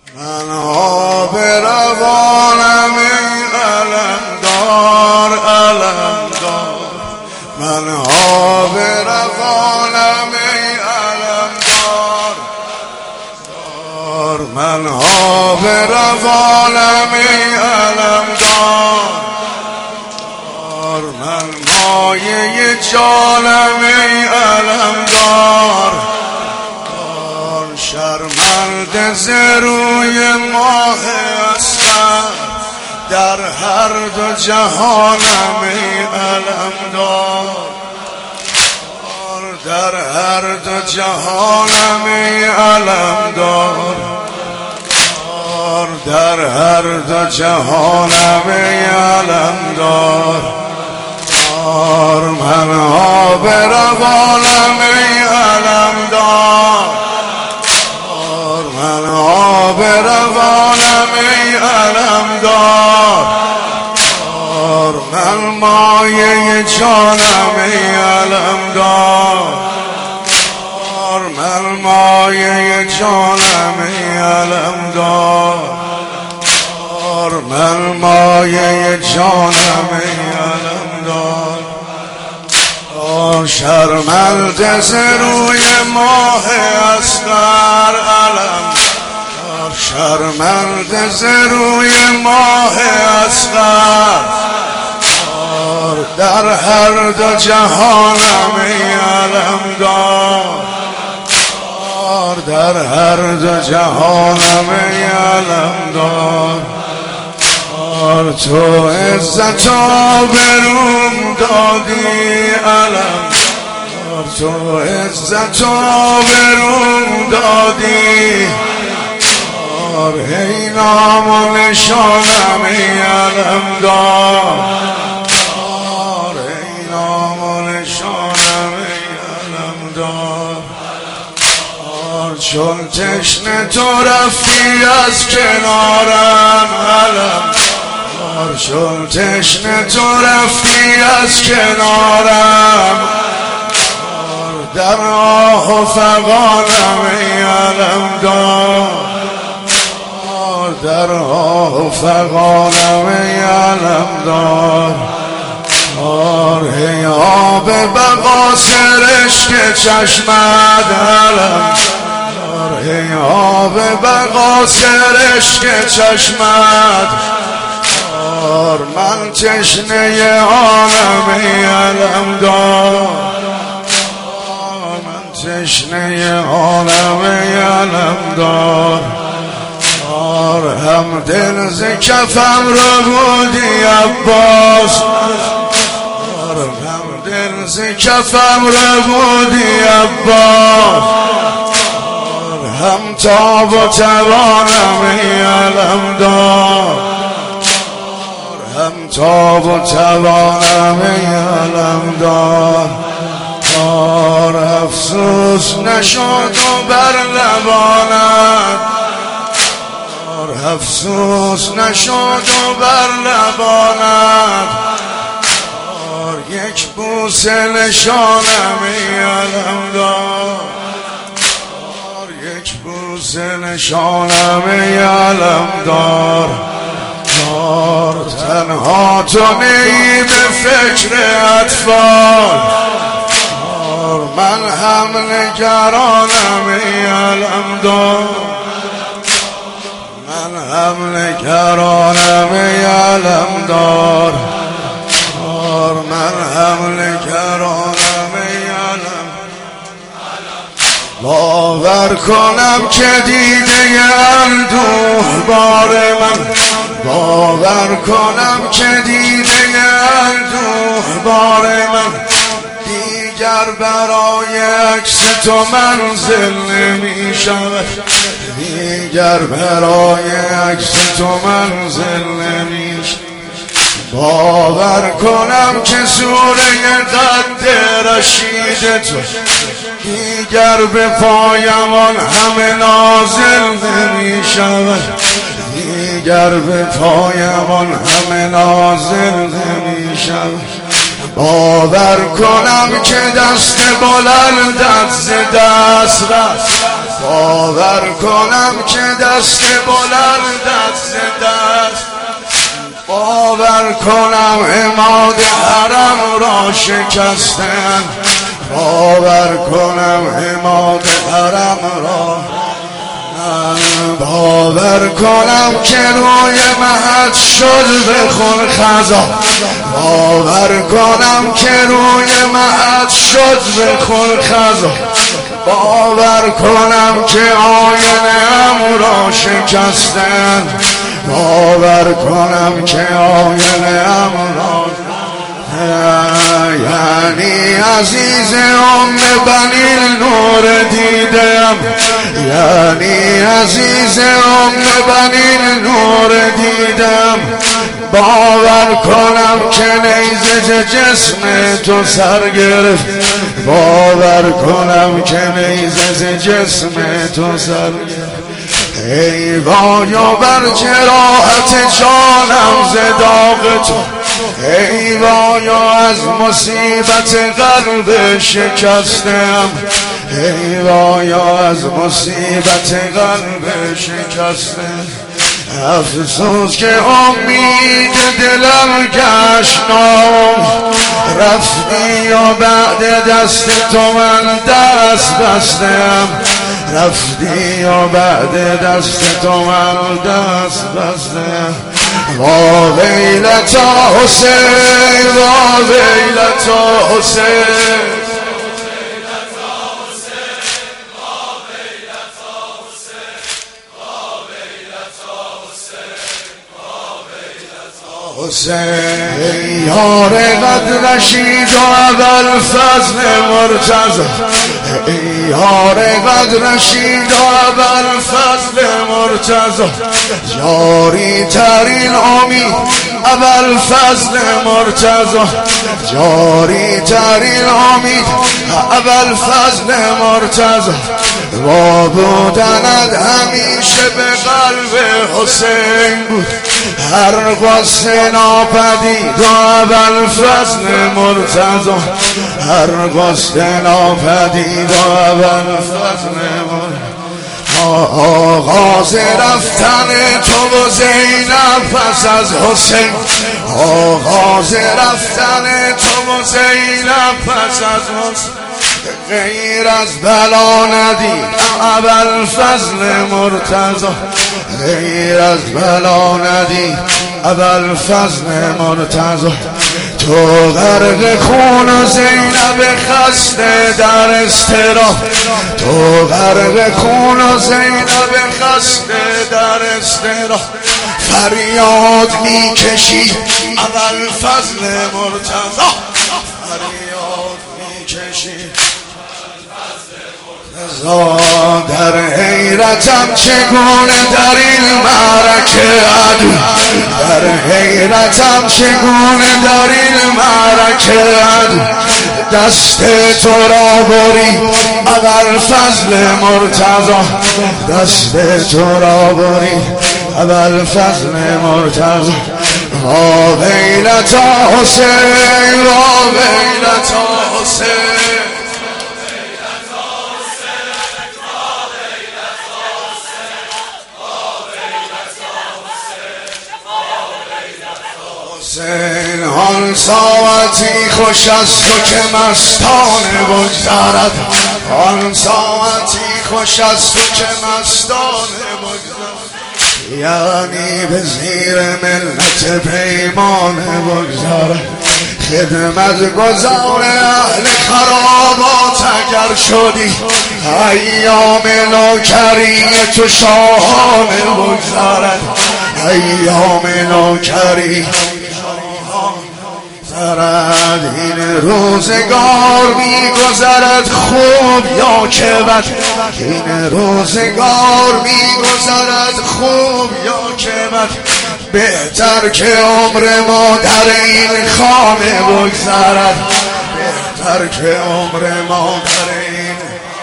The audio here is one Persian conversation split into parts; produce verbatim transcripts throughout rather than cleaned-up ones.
من آب روانم ای علمدار علمدار، من آب روانم ای علمدار، من آب روانم ای علمدار، من مایه جانم ای علمدار، شرمنده ز روی ماه اصغر در هر دو جهانم ای علمدار، در هر دو جهانم ای علمدار، در هر دو جهانم ای علمدار، من آب روانم ای علمدار، من آب روانم ای علمدار، من مایه جانم ای علمدار، من مایه جانم ای علمدار، من مایه جانم ای علمدار، شرمنده ز روی ماه اصغر علم، شرمنده ز روی ماه اصغر در هر دو جهانم ای علمدار، در هر دو جهانم ای علمدار، تو عزت و آبروم دادی علم، تو عزت و آبروم دادی، ای نام و نشانم ای علمدار، ای نام و نشانم ای علمدار، چون تشنه تو رفتی از کنارم علم، چون تشنه تو رفتی از کنارم، در آه و فغانم ای علمدار، در آه و فغانم ای علمدار، ای آب بقا سرشک چشمت علم، ای آب بقا سرشک چشمت، من تشنه آنم ای علمدار، من تشنه آنم ای علمدار، هم دل ز کفم رو بودی عباس، هم دل ز کفم رو بودی عباس، هم تاب و توانم ای علمدار، هم تاب و توانم ای علمدار، افسوس نشد و بر لبانت، افسوس نشد و بر لبانت، یک بوسه نشانم ای علمدار، یک بوسه نشانم ای علمدار، تنها تو نی به فکر اطفال، من هم نگرانم ای علمدار، من هم نگرانم ای علمدار، من هم نگرانم ای علم، باور کنم که دیده اندوه بار من، باور کنم که دیده اندوه بار من، دیگر برای عکس تو منزل نمی شود، دیگر برای عکس تو منزل نمی شود، باور کنم که سوره قد رشید تو دیگر به پایمان همه نازل نمی شود، دیگر به پایمان همه نازل نمی شود، باور کنم که دست بلندت ز دست رفت، باور کنم که دست بلند دست دست باور کنم عماد حرم را شکستن باور کنم عماد حرم را باور کنم که روی مهد شد بخون خزا باور کنم که روی مهد شد بخون خزا باور کنم که آینه ام را شکستن باور کنم که آینه ام را یعنی عزیز ام بنی نور دیدم یعنی عزیز ام بنی نور دیدم باور کنم که نیزه جسم تو سر گرفت باور کنم که نیزه جسم تو سر گرفت ای وای و بر جراحت جانم ز داغ تو ای وای از مصیبت قلب شکستم ای وای از مصیبت قلب شکستم افسوس که امید دلم گشت نام رفتی و بعد دست تو من دست بستم رفتی و بعد دست تو من دست بستم وا ویلتا حسین وا ویلتا حسین حسین یار قد رشید و اول فضل مرتضی یار قد رشید و اول فضل مرتضی جاری ترین امید اول فضل مرتضی جاری ترین امید اول فضل مرتضی و بودند همیشه به قلب حسین بود هر قصه ناپدید و اول فضل مرتضی هر قصه ناپدید و اول فضل مرتضی آغاز رفتن تو و زینب پس از حسین آغاز رفتن تو و زینب پس از حسین غیر از بلا ندید اول فضل مرتضی غیر از بلا ندید اول فضل مرتضی تو غرق خون و زینب خسته در استراح تو غرق خون و زینب خسته در استراح فریاد میکشی اول فضل مرتضی فریاد میکشی در حیرتم چگونه در این معرکه عدو در حیرتم چگونه در این معرکه عدو دست تو را بری اول فضل مرتضی دست تو را بری اول فضل مرتضی وا ویلتا حسین وا ویلتا حسین حسین آن ساعتی خوش از تو که مستانه بگذرد آن ساعتی خوش از تو که مستانه بگذرد یعنی به زیر ملت پیمانه بگذرد خدمت گزار اهل خرابات اگر شدی ایام نوکری تو شاهانه بگذرد ایام نوکری گذرد این روزگار میگذرد خوب یا که بد این روزگار میگذرد خوب یا که بد بهتر که عمر ما در این خانه بگذرد بهتر که عمر ما در این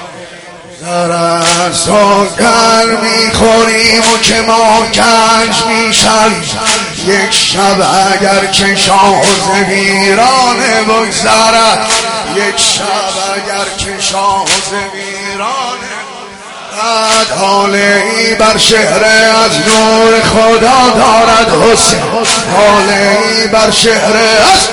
گذرد سوگن میخوریم و که ما گنج میشویم یک شب اگر که شاه ز ویرانه بگذرد یک شب اگر که شاه ز ویرانه قد حالی بر شهر از نور خدا دارد حسین، حالی بر شهر از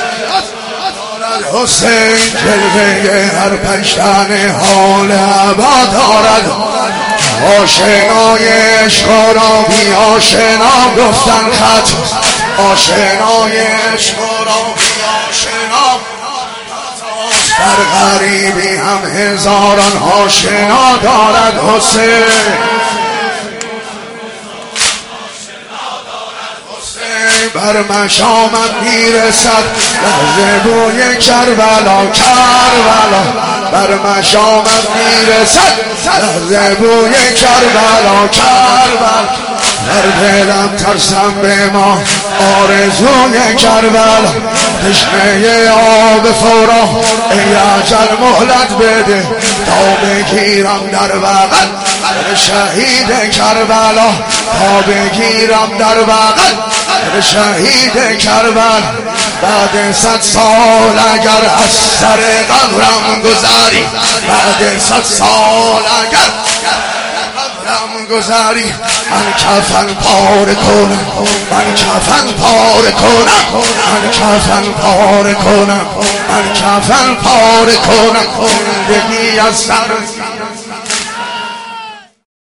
دارد حسین، جلوه هر پشتن حال عبا دارد. آشنای عشق را بی آشنا گفتن خط، آشنای عشق را بی آشنا در غریبی هم هزاران آشنا دارد حسین. بر مشامت میرسد لحظه بوی کربلا، کربلا بر مشامت میرسد لحظه بوی کربلا، کربلا در دلم ترسم به ما آرزوی کربلا، تشنه آب فورا ای اجل مهلت بده تا بگیرم در بغل شهید کربلا، تا بگیرم در بغل شهید کربلا. بعد صد سال اگر از سر قبرم گذاری، بعد صد سال اگر قبرم گذاری، من کفن پاره کنم، من کفن پاره کنم، من کفن پاره کنم، من کفن پاره کنم. زندگی از سر